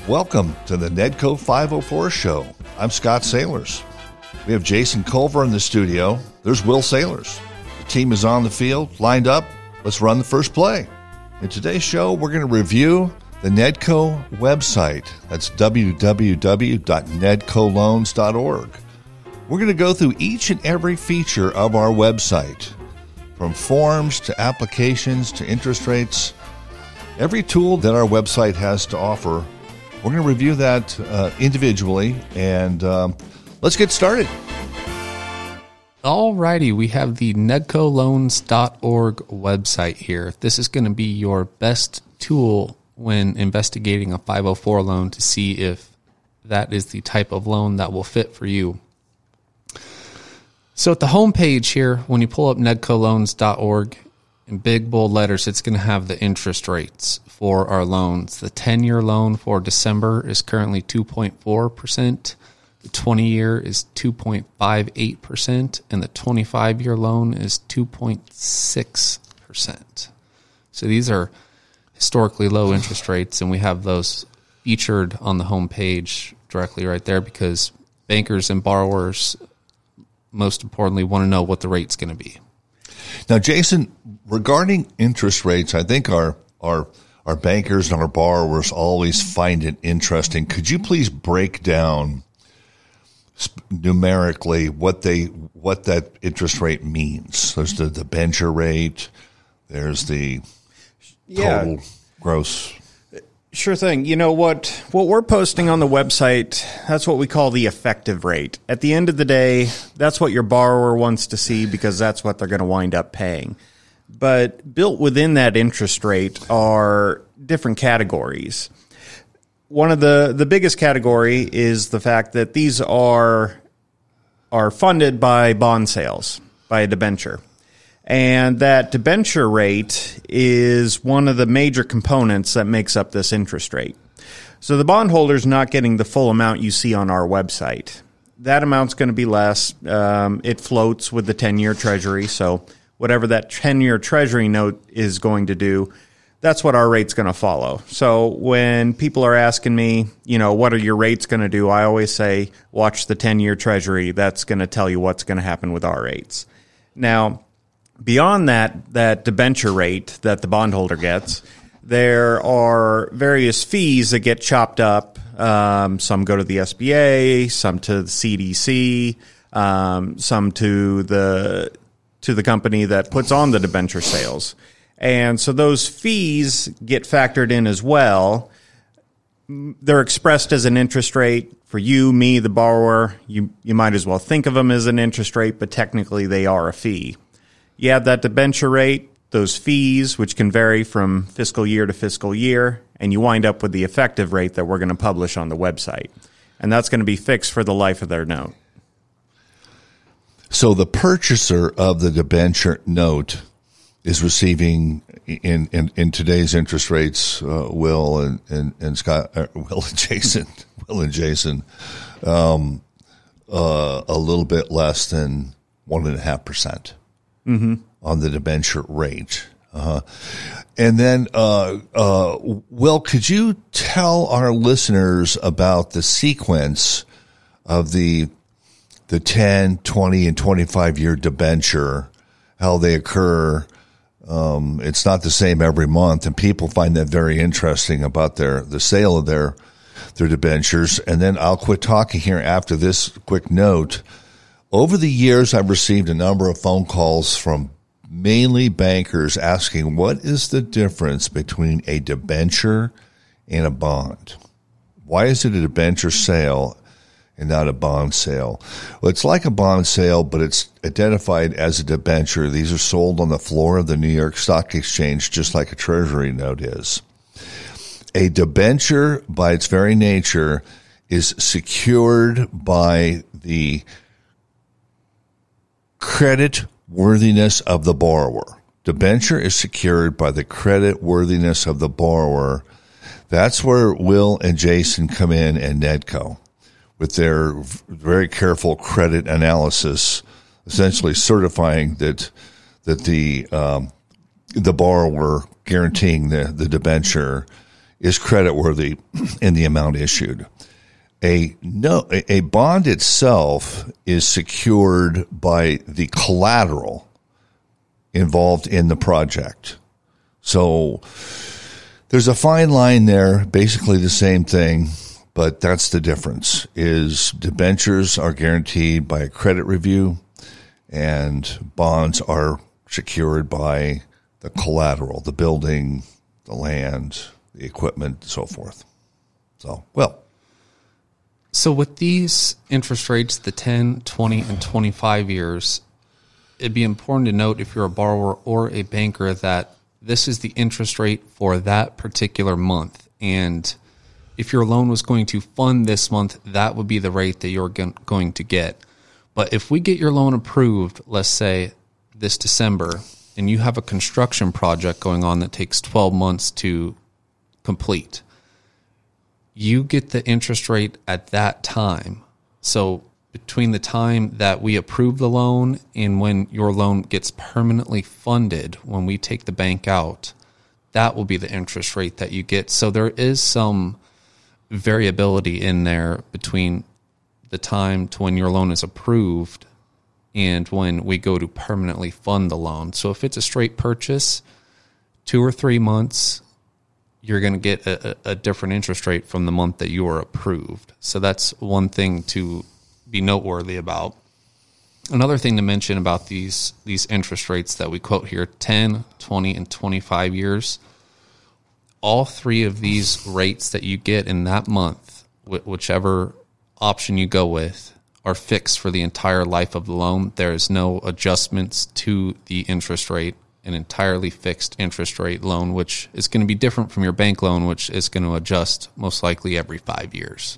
Welcome to the Nedco 504 show. I'm Scott Sailors. We have Jason Culver in the studio. There's Will Sailors. The team is on the field, lined up. Let's run the first play. In today's show, we're going to review the Nedco website. That's www.nedcoloans.org. We're going to go through each and every feature of our website, from forms to applications to interest rates. Every tool that our website has to offer, we're going to review that individually, and let's get started. Alrighty, we have the nedcoloans.org website here. This is going to be your best tool when investigating a 504 loan to see if that is the type of loan that will fit for you. So at the home page here, when you pull up nedcoloans.org, in big bold letters, it's going to have the interest rates for our loans. The 10-year loan for December is currently 2.4%. The 20-year is 2.58%, and the 25-year loan is 2.6%. So these are historically low interest rates, and we have those featured on the home page directly right there because bankers and borrowers, most importantly, want to know what the rate's going to be. Now, Jason, regarding interest rates, I think our bankers and our borrowers always find it interesting. Could you please break down numerically what that interest rate means? There's the debenture rate. There's the total gross. Sure thing. You know what we're posting on the website, that's what we call the effective rate. At the end of the day, that's what your borrower wants to see because that's what they're going to wind up paying. But built within that interest rate are different categories. One of the biggest category is the fact that these are funded by bond sales, by a debenture. And that debenture rate is one of the major components that makes up this interest rate. So the bondholder's not getting the full amount you see on our website. That amount's going to be less. It floats with the 10-year treasury. So whatever that 10-year treasury note is going to do, that's what our rate's going to follow. So when people are asking me, what are your rates going to do? I always say, watch the 10-year treasury. That's going to tell you what's going to happen with our rates. Now, beyond that debenture rate that the bondholder gets, there are various fees that get chopped up. Some go to the SBA, some to the CDC, some to the company that puts on the debenture sales. And so those fees get factored in as well. They're expressed as an interest rate. For you, me, the borrower, you might as well think of them as an interest rate, but technically they are a fee. You add that debenture rate, those fees, which can vary from fiscal year to fiscal year, and you wind up with the effective rate that we're going to publish on the website. And that's going to be fixed for the life of their note. So the purchaser of the debenture note is receiving in today's interest rates, Will and Scott, Will and Jason, a little bit less than 1.5%. On the debenture rate. And then, Will, could you tell our listeners about the sequence of the 10, 20, and 25-year debenture, how they occur? It's not the same every month, and people find that very interesting about the sale of their debentures. And then I'll quit talking here after this quick note. Over the years, I've received a number of phone calls from mainly bankers asking, what is the difference between a debenture and a bond? Why is it a debenture sale and not a bond sale? Well, it's like a bond sale, but it's identified as a debenture. These are sold on the floor of the New York Stock Exchange, just like a treasury note is. A debenture, by its very nature, is secured by the credit worthiness of the borrower. Debenture is secured by the credit worthiness of the borrower. That's where Will and Jason come in and Nedco with their very careful credit analysis, essentially certifying that the borrower guaranteeing the debenture is creditworthy in the amount issued. A bond itself is secured by the collateral involved in the project. So there's a fine line there, basically the same thing, but that's the difference, is debentures are guaranteed by a credit review and bonds are secured by the collateral, the building, the land, the equipment, so forth. So with these interest rates, the 10, 20, and 25 years, it'd be important to note if you're a borrower or a banker that this is the interest rate for that particular month. And if your loan was going to fund this month, that would be the rate that you're going to get. But if we get your loan approved, let's say this December, and you have a construction project going on that takes 12 months to complete, you get the interest rate at that time. So between the time that we approve the loan and when your loan gets permanently funded, when we take the bank out, that will be the interest rate that you get. So there is some variability in there between the time to when your loan is approved and when we go to permanently fund the loan. So if it's a straight purchase, 2 or 3 months, you're going to get a different interest rate from the month that you are approved. So that's one thing to be noteworthy about. Another thing to mention about these interest rates that we quote here, 10, 20, and 25 years, all three of these rates that you get in that month, whichever option you go with, are fixed for the entire life of the loan. There is no adjustments to the interest rate, an entirely fixed interest rate loan, which is going to be different from your bank loan, which is going to adjust most likely every 5 years.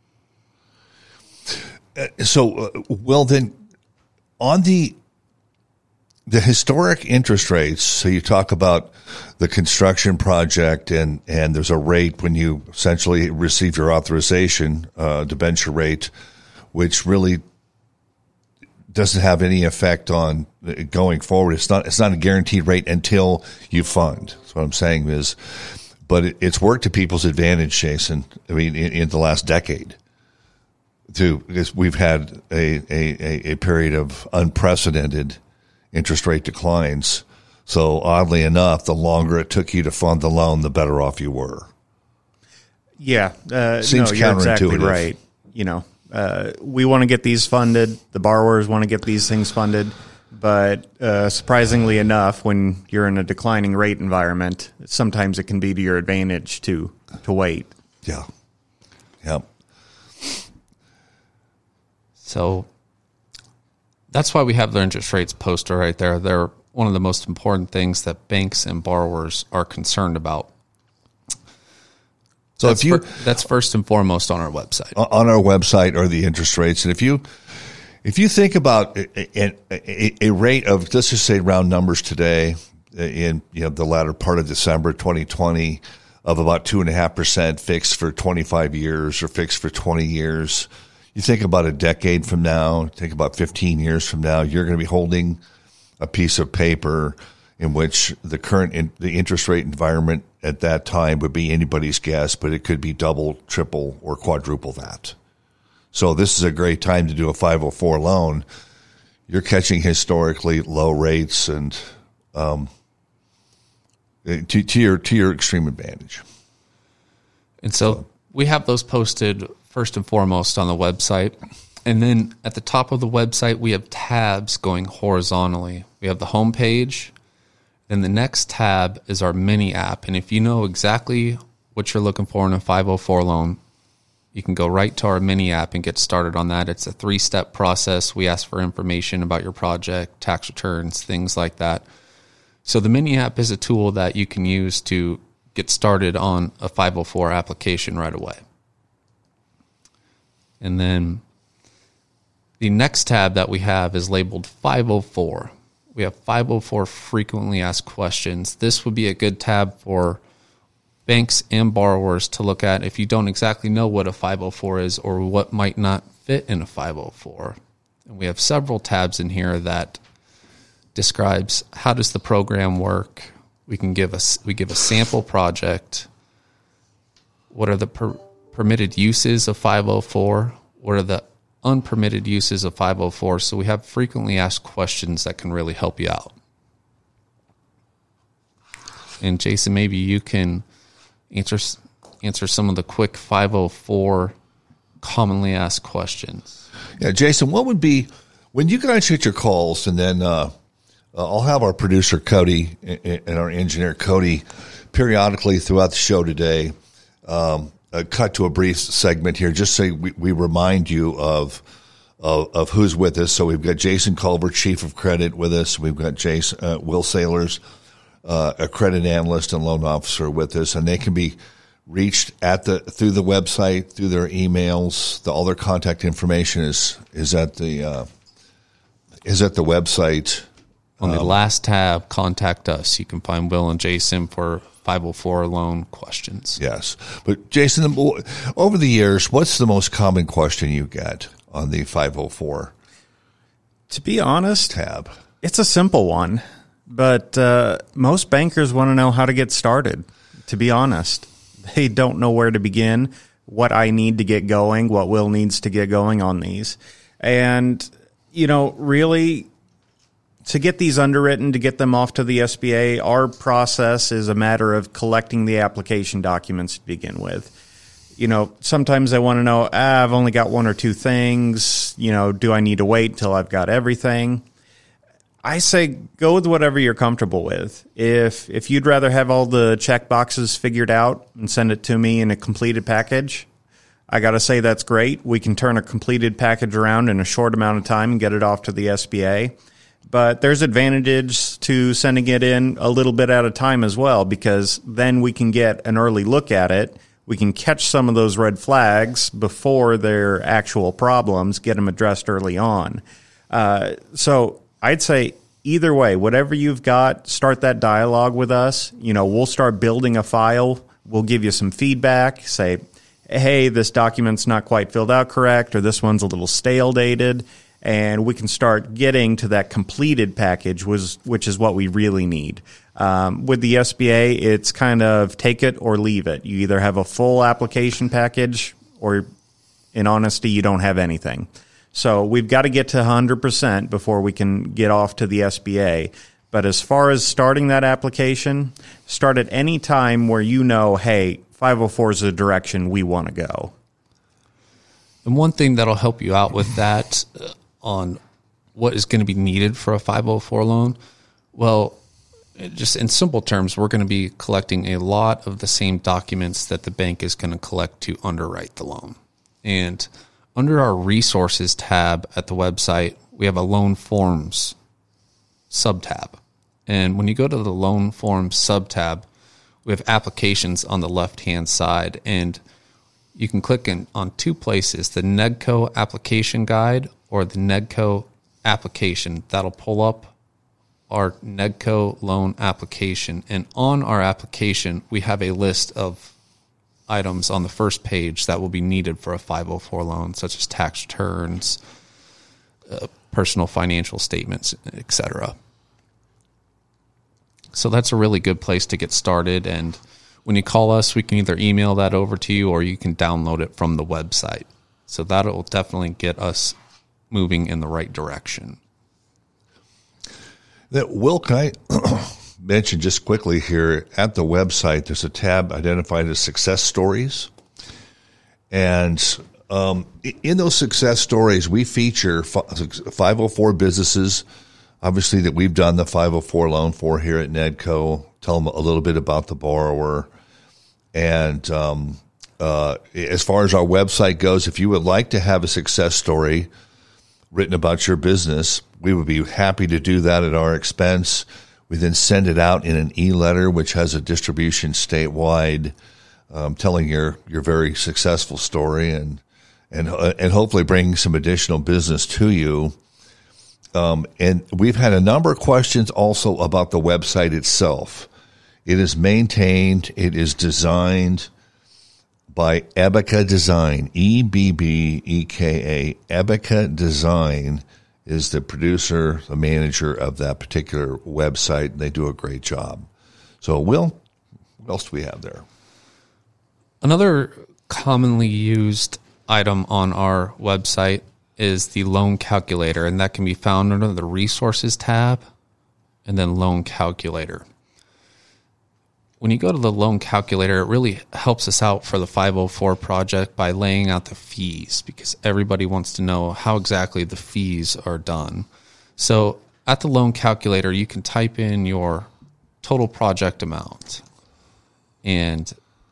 Well, then, on the historic interest rates, so you talk about the construction project and there's a rate when you essentially receive your authorization, debenture rate, which really doesn't have any effect on going forward. It's not a guaranteed rate until you fund. That's what I'm saying is, but it's worked to people's advantage, Jason. I mean, in the last decade. Because we've had a period of unprecedented interest rate declines. So oddly enough, the longer it took you to fund the loan, the better off you were. Yeah. Seems you're exactly counterintuitive. right. We want to get these funded. The borrowers want to get these things funded. But surprisingly enough, when you're in a declining rate environment, sometimes it can be to your advantage to wait. Yeah. Yeah. So that's why we have the interest rates posted right there. They're one of the most important things that banks and borrowers are concerned about. So that's first and foremost on our website. On our website are the interest rates. And if you think about a rate of, let's just say round numbers today in the latter part of December 2020 of about 2.5% fixed for 25 years or fixed for 20 years, you think about a decade from now, think about 15 years from now, you're going to be holding a piece of paper in which the interest rate environment at that time would be anybody's guess, but it could be double, triple, or quadruple that. So this is a great time to do a 504 loan. You're catching historically low rates and to your extreme advantage. And so we have those posted first and foremost on the website. And then at the top of the website, we have tabs going horizontally. We have the home page. Then the next tab is our mini app. And if you know exactly what you're looking for in a 504 loan, you can go right to our mini app and get started on that. It's a 3-step process. We ask for information about your project, tax returns, things like that. So the mini app is a tool that you can use to get started on a 504 application right away. And then the next tab that we have is labeled 504. We have 504 frequently asked questions. This would be a good tab for banks and borrowers to look at if you don't exactly know what a 504 is or what might not fit in a 504. And we have several tabs in here that describes how does the program work. We give a sample project. what are the permitted uses of 504? What are the unpermitted uses of 504? So we have frequently asked questions that can really help you out. And Jason, maybe you can answer some of the quick 504 commonly asked questions. Yeah, Jason, what would be, when you guys hit your calls, and then I'll have our producer Cody and our engineer Cody periodically throughout the show today cut to a brief segment here, just so we remind you of who's with us. So we've got Jason Culver, Chief of Credit, with us. We've got Will Sailors, a credit analyst and loan officer, with us, and they can be reached through the website, through their emails. All their contact information is at the website. On the last tab, contact us. You can find Will and Jason for 504 loan questions. Yes. But Jason, over the years, what's the most common question you get on the 504 To be honest, tab? It's a simple one, but most bankers want to know how to get started. To be honest, they don't know where to begin, what I need to get going, what Will needs to get going on these. And, really, to get these underwritten, to get them off to the SBA, our process is a matter of collecting the application documents to begin with. Sometimes they want to know, I've only got one or two things. Do I need to wait until I've got everything? I say go with whatever you're comfortable with. If you'd rather have all the check boxes figured out and send it to me in a completed package, I got to say that's great. We can turn a completed package around in a short amount of time and get it off to the SBA. But there's advantages to sending it in a little bit at a time as well, because then we can get an early look at it. We can catch some of those red flags before they're actual problems, get them addressed early on. So I'd say either way, whatever you've got, start that dialogue with us. We'll start building a file. We'll give you some feedback, say, hey, this document's not quite filled out correct, or this one's a little stale dated. And we can start getting to that completed package, which is what we really need. With the SBA, it's kind of take it or leave it. You either have a full application package, or in honesty, you don't have anything. So we've got to get to 100% before we can get off to the SBA. But as far as starting that application, start at any time where hey, 504 is the direction we want to go. And one thing that'll help you out with that on what is going to be needed for a 504 loan, well, just in simple terms, we're going to be collecting a lot of the same documents that the bank is going to collect to underwrite the loan. And under our resources tab at the website, we have a loan forms sub-tab. And when you go to the loan forms sub-tab, we have applications on the left-hand side, and you can click on two places, the NEDCO application guide or the NEDCO application. That'll pull up our NEDCO loan application. And on our application, we have a list of items on the first page that will be needed for a 504 loan, such as tax returns, personal financial statements, etc. So that's a really good place to get started. And when you call us, we can either email that over to you or you can download it from the website. So that will definitely get us moving in the right direction. Will, can I mention just quickly here, at the website, there's a tab identified as success stories. And in those success stories, we feature 504 businesses, obviously, that we've done the 504 loan for here at NEDCO. Tell them a little bit about the borrower. And as far as our website goes, if you would like to have a success story written about your business, we would be happy to do that at our expense. We then send it out in an e-letter, which has a distribution statewide, telling your very successful story and hopefully bringing some additional business to you. And we've had a number of questions also about the website itself. It is maintained. It is designed by Ebica Design, E-B-B-E-K-A. Ebica Design is the producer, the manager of that particular website, and they do a great job. So, Will, what else do we have there? Another commonly used item on our website is the loan calculator, and that can be found under the resources tab and then loan calculator. When you go to the loan calculator, it really helps us out for the 504 project by laying out the fees, because everybody wants to know how exactly the fees are done. So at the loan calculator, you can type in your total project amount. And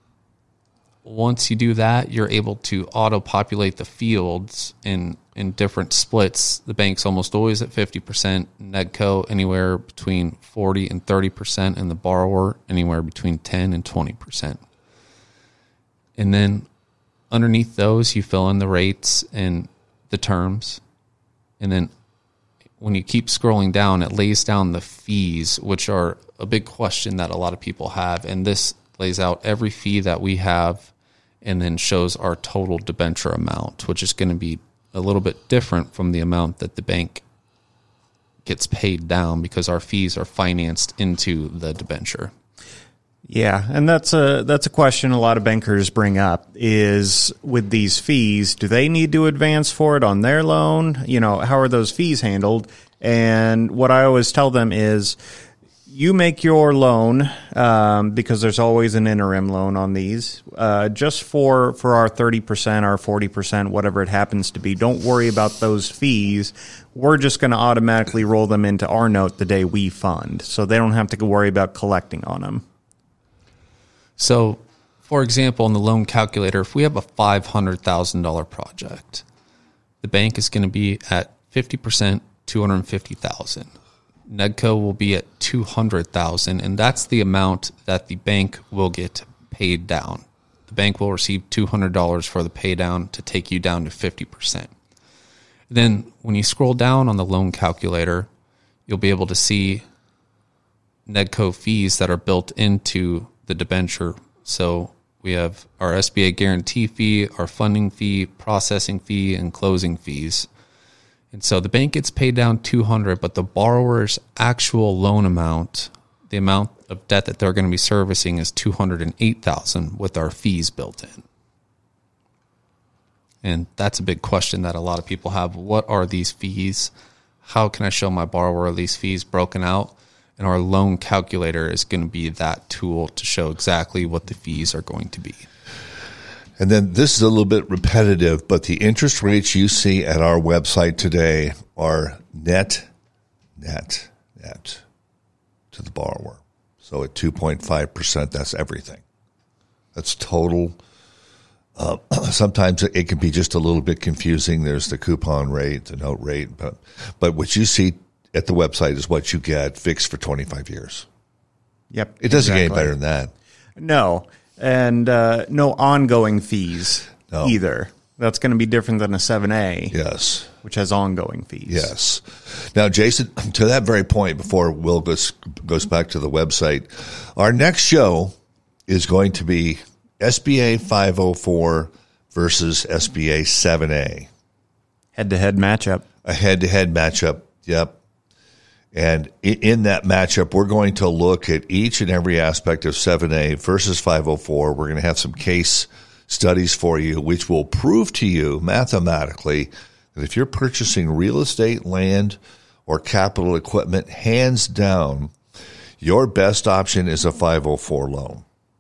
once you do that, you're able to auto-populate the fields in different splits. The bank's almost always at 50%, Nedco anywhere between 40 and 30%, and the borrower anywhere between 10 and 20%. And then underneath those, you fill in the rates and the terms. And then when you keep scrolling down, it lays down the fees, which are a big question that a lot of people have. And this lays out every fee that we have and then shows our total debenture amount, which is going to be a little bit different from the amount that the bank gets paid down, because our fees are financed into the debenture. Yeah, and that's a question a lot of bankers bring up is, with these fees, do they need to advance for it on their loan? You know, how are those fees handled? And what I always tell them is, you make your loan, because there's always an interim loan on these, just for our 30%, our 40%, whatever it happens to be. Don't worry about those fees. We're just going to automatically roll them into our note the day we fund, so they don't have to worry about collecting on them. So, for example, in the loan calculator, if we have a $500,000 project, the bank is going to be at 50%, $250,000. Nedco will be at $200,000, and that's the amount that the bank will get paid down. The bank will receive $200 for the pay down to take you down to 50%. Then when you scroll down on the loan calculator, you'll be able to see Nedco fees that are built into the debenture. So we have our SBA guarantee fee, our funding fee, processing fee, and closing fees. And so the bank gets paid down $200, but the borrower's actual loan amount, the amount of debt that they're going to be servicing, is $208,000 with our fees built in. And that's a big question that a lot of people have. What are these fees? How can I show my borrower these fees broken out? And our loan calculator is going to be that tool to show exactly what the fees are going to be. And then this is a little bit repetitive, but the interest rates you see at our website today are net to the borrower. So at 2.5%, that's everything. That's total. Sometimes it can be just a little bit confusing. There's the coupon rate, the note rate, but what you see at the website is what you get fixed for 25 years. Yep. It doesn't get any better than that. No. And no ongoing fees either. That's going to be different than a 7A. Yes. Which has ongoing fees. Yes. Now, Jason, to that very point, before Will goes back to the website, our next show is going to be SBA 504 versus SBA 7A. Head-to-head matchup. A head-to-head matchup, yep. And in that matchup, we're going to look at each and every aspect of 7A versus 504. We're going to have some case studies for you, which will prove to you mathematically that if you're purchasing real estate, land, or capital equipment, hands down, your best option is a 504 loan.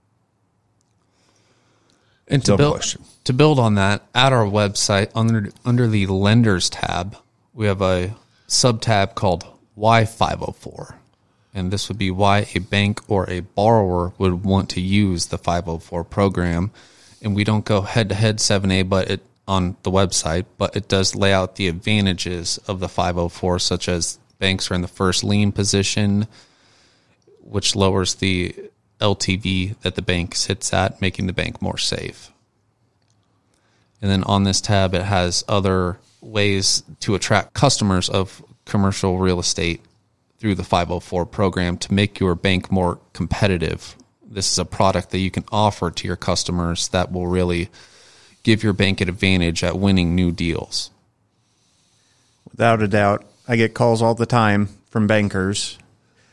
And to build on that, at our website, under the Lenders tab, we have a sub-tab called Why 504. And this would be why a bank or a borrower would want to use the 504 program. And we don't go head-to-head 7A on the website, but it does lay out the advantages of the 504, such as banks are in the first lien position, which lowers the LTV that the bank sits at, making the bank more safe. And then on this tab, it has other ways to attract customers of commercial real estate through the 504 program to make your bank more competitive. This is a product that you can offer to your customers that will really give your bank an advantage at winning new deals. Without a doubt. I get calls all the time from bankers,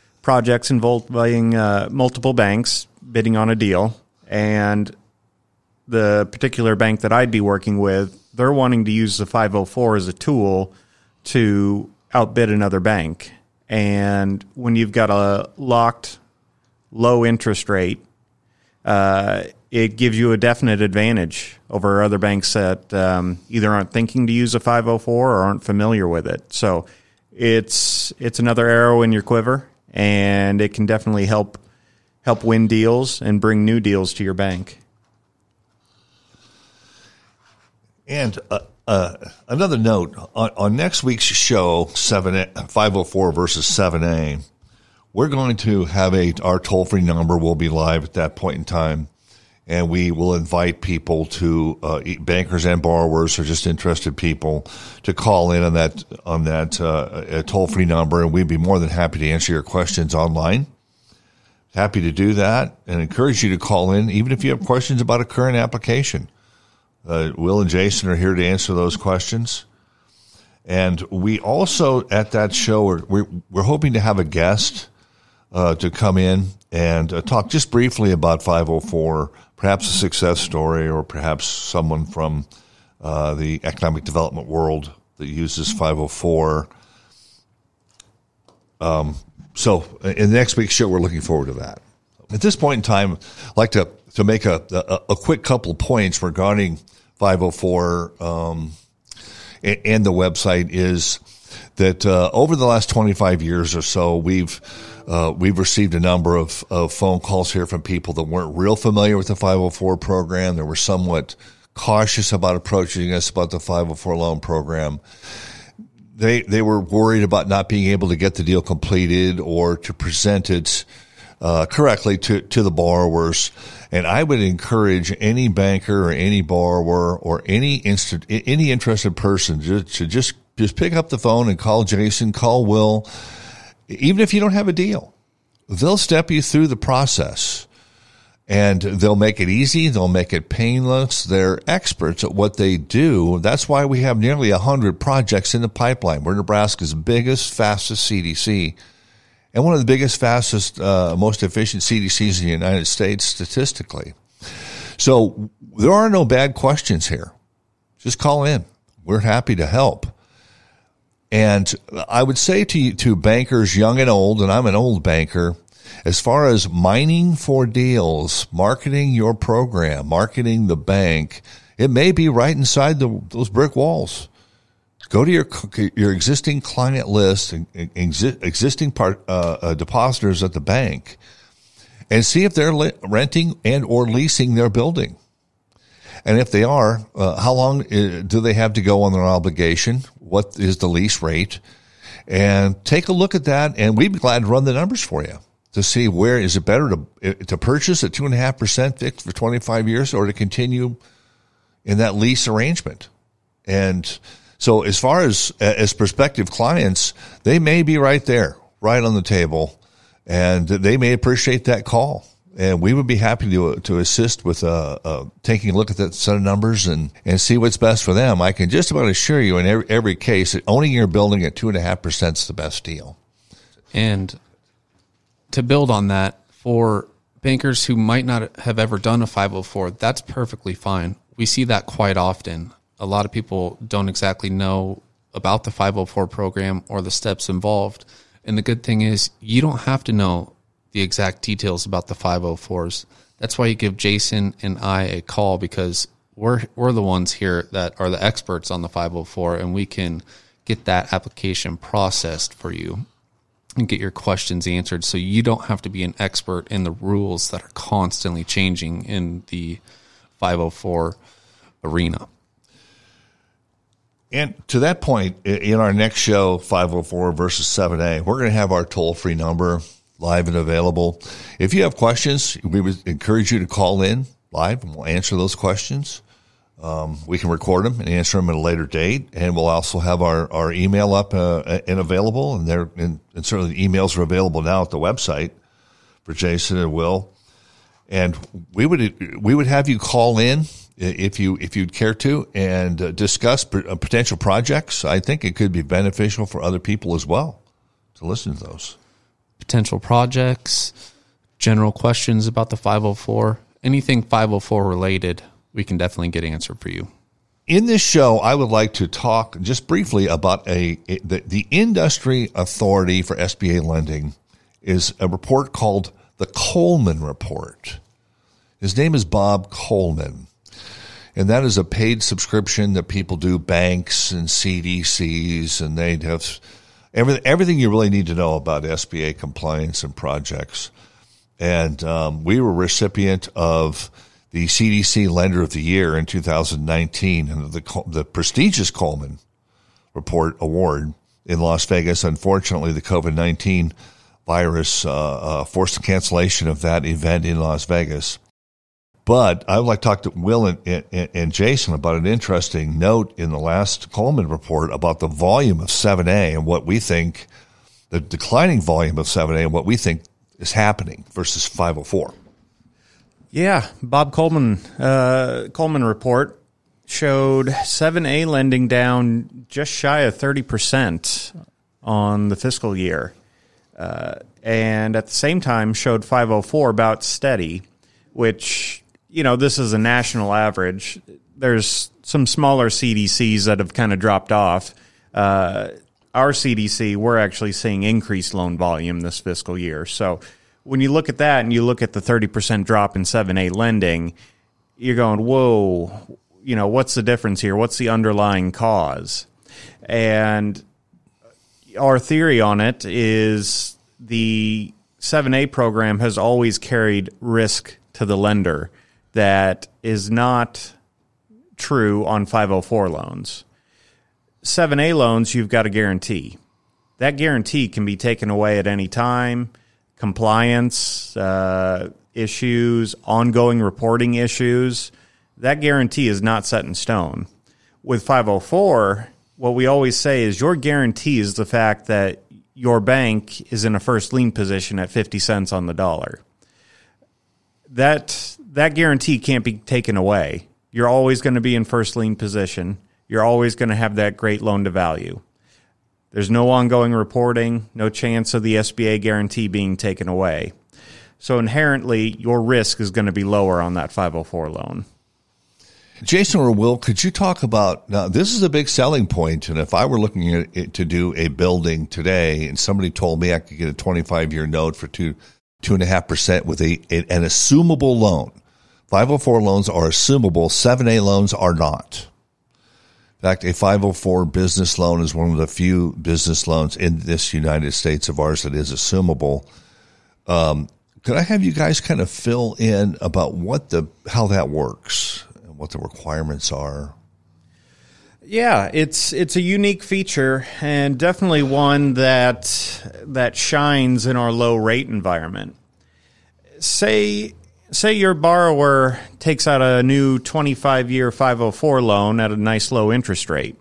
projects involving multiple banks bidding on a deal, and the particular bank that I'd be working with, they're wanting to use the 504 as a tool to outbid another bank. And when you've got a locked low interest rate, it gives you a definite advantage over other banks that either aren't thinking to use a 504 or aren't familiar with it. So it's another arrow in your quiver, and it can definitely help win deals and bring new deals to your bank. And another note, on next week's show, 504 versus 7A, we're going to have our toll-free number will be live at that point in time, and we will invite people to bankers and borrowers or just interested people to call in on that toll-free number, and we'd be more than happy to answer your questions online. Happy to do that, and encourage you to call in, even if you have questions about a current application. Will and Jason are here to answer those questions. And we also, at that show, we're hoping to have a guest to come in and talk just briefly about 504, perhaps a success story, or perhaps someone from the economic development world that uses 504. So in the next week's show, we're looking forward to that. At this point in time, I'd like to make a quick couple of points regarding 504 and the website is that over the last 25 years or so, we've received a number of phone calls here from people that weren't real familiar with the 504 program. They were somewhat cautious about approaching us about the 504 loan program. They were worried about not being able to get the deal completed or to present it correctly to the borrowers. And I would encourage any banker or any borrower or any interested person to just pick up the phone and call Jason, call Will. Even if you don't have a deal, they'll step you through the process, and they'll make it easy. They'll make it painless. They're experts at what they do. That's why we have nearly 100 projects in the pipeline. We're Nebraska's biggest, fastest CDC, and one of the biggest, fastest, most efficient CDCs in the United States statistically. So there are no bad questions here. Just call in. We're happy to help. And I would say to bankers, young and old, and I'm an old banker, as far as mining for deals, marketing your program, marketing the bank, it may be right inside those brick walls. Go to your existing client list, existing depositors at the bank, and see if they're renting and or leasing their building. And if they are, how long do they have to go on their obligation? What is the lease rate? And take a look at that, and we'd be glad to run the numbers for you to see where is it better to purchase at 2.5% fixed for 25 years or to continue in that lease arrangement. And so as far as prospective clients, they may be right there, right on the table, and they may appreciate that call. And we would be happy to assist with taking a look at that set of numbers and see what's best for them. I can just about assure you in every case that owning your building at 2.5% is the best deal. And to build on that, for bankers who might not have ever done a 504, that's perfectly fine. We see that quite often. A lot of people don't exactly know about the 504 program or the steps involved. And the good thing is you don't have to know the exact details about the 504s. That's why you give Jason and I a call, because we're the ones here that are the experts on the 504, and we can get that application processed for you and get your questions answered, so you don't have to be an expert in the rules that are constantly changing in the 504 arena. And to that point, in our next show, 504 versus 7A, we're going to have our toll-free number live and available. If you have questions, we would encourage you to call in live, and we'll answer those questions. We can record them and answer them at a later date, and we'll also have our email up and available, and certainly the emails are available now at the website for Jason and Will. And we would have you call in if you'd care to and discuss potential projects. I think it could be beneficial for other people as well to listen to those. Potential projects, general questions about the 504, anything 504 related, we can definitely get answered for you. In this show, I would like to talk just briefly about the industry authority for SBA lending is a report called the Coleman Report. His name is Bob Coleman, and that is a paid subscription that people do, banks and CDCs, and they have everything you really need to know about SBA compliance and projects. And we were a recipient of the CDC Lender of the Year in 2019, and the prestigious Coleman Report Award in Las Vegas. Unfortunately, the COVID-19 virus forced the cancellation of that event in Las Vegas. But I would like to talk to Will and Jason about an interesting note in the last Coleman Report about the volume of 7A and what we think, the declining volume of 7A and what we think is happening versus 504. Yeah, Bob Coleman Report showed 7A lending down just shy of 30% on the fiscal year. And at the same time showed 504 about steady, which, this is a national average. There's some smaller CDCs that have kind of dropped off. Our CDC, we're actually seeing increased loan volume this fiscal year. So when you look at that and you look at the 30% drop in 7A lending, you're going, whoa, what's the difference here? What's the underlying cause? And our theory on it is the 7A program has always carried risk to the lender that is not true on 504 loans. 7A loans, you've got a guarantee. That guarantee can be taken away at any time. Compliance issues, ongoing reporting issues, that guarantee is not set in stone. With 504, what we always say is your guarantee is the fact that your bank is in a first lien position at 50 cents on the dollar. That guarantee can't be taken away. You're always going to be in first lien position. You're always going to have that great loan to value. There's no ongoing reporting, no chance of the SBA guarantee being taken away. So inherently, your risk is going to be lower on that 504 loan. Jason or Will, could you talk about, now this is a big selling point, and if I were looking at it to do a building today and somebody told me I could get a 25-year note for 2.5% with an assumable loan. 504 loans are assumable, 7A loans are not. In fact, a 504 business loan is one of the few business loans in this United States of ours that is assumable. Could I have you guys kind of fill in about how that works and what the requirements are? Yeah, it's a unique feature and definitely one that shines in our low rate environment. Say your borrower takes out a new 25-year 504 loan at a nice low interest rate.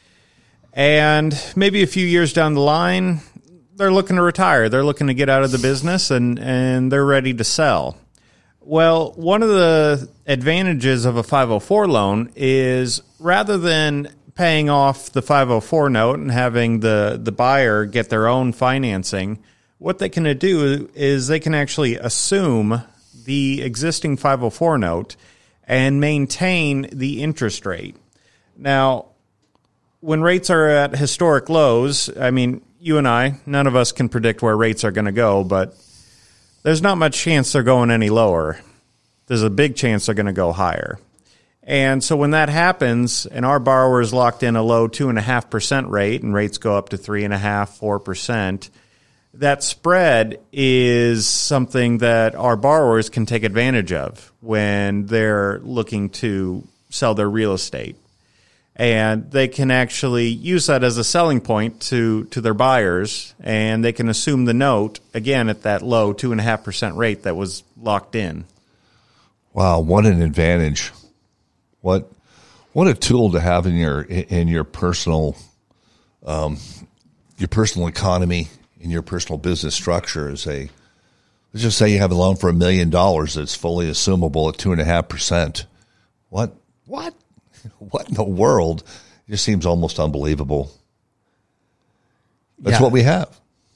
And maybe a few years down the line, they're looking to retire. They're looking to get out of the business and they're ready to sell. Well, one of the advantages of a 504 loan is rather than paying off the 504 note and having the buyer get their own financing, what they can do is they can actually assume the existing 504 note and maintain the interest rate. Now, when rates are at historic lows, I mean, you and I, none of us can predict where rates are going to go, but there's not much chance they're going any lower. There's a big chance they're going to go higher. And so when that happens and our borrower is locked in a low 2.5% rate and rates go up to 3.5%, 4%, that spread is something that our borrowers can take advantage of when they're looking to sell their real estate. And they can actually use that as a selling point to their buyers, and they can assume the note, again, at that low 2.5% rate that was locked in. Wow, what an advantage. What a tool to have in your personal economy, in your personal business structure. Let's just say you have a loan for $1 million that's fully assumable at 2.5%. What in the world? It just seems almost unbelievable. That's what we have.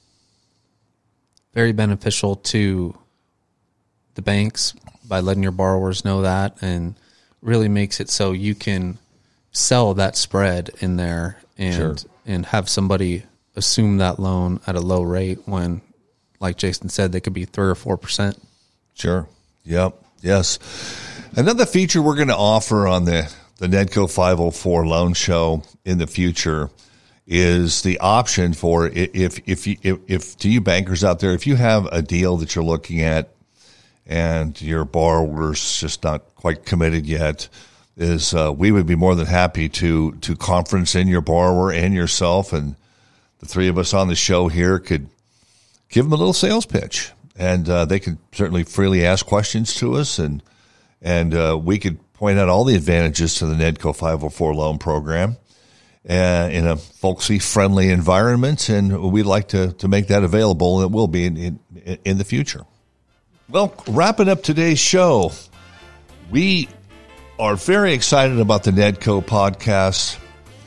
Very beneficial to the banks by letting your borrowers know that. And really makes it so you can sell that spread in there and have somebody assume that loan at a low rate when, like Jason said, they could be 3 or 4%. Sure. Yep. Yes. Another feature we're going to offer on the Nedco 504 Loan Show in the future is the option for if to you bankers out there, if you have a deal that you're looking at and your borrower's just not quite committed yet, we would be more than happy to conference in your borrower and yourself, and the three of us on the show here could give them a little sales pitch, and they could certainly freely ask questions to us, and we could point out all the advantages to the Nedco 504 loan program in a folksy, friendly environment, and we'd like to make that available, and it will be in the future. Well, wrapping up today's show, we are very excited about the Nedco podcast.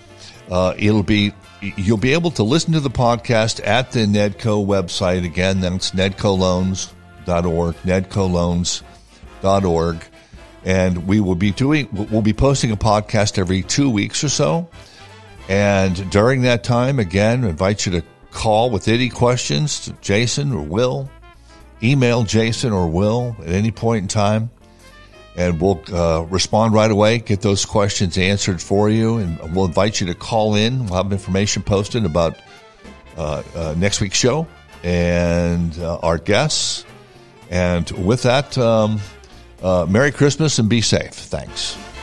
You'll be able to listen to the podcast at the Nedco website. Again, that's nedcoloans.org, nedcoloans.org. And we'll be posting a podcast every 2 weeks or so. And during that time, again, I invite you to call with any questions to Jason or Will. Email Jason or Will at any point in time, and we'll respond right away, get those questions answered for you, and we'll invite you to call in. We'll have information posted about next week's show and our guests. And with that, Merry Christmas and be safe. Thanks.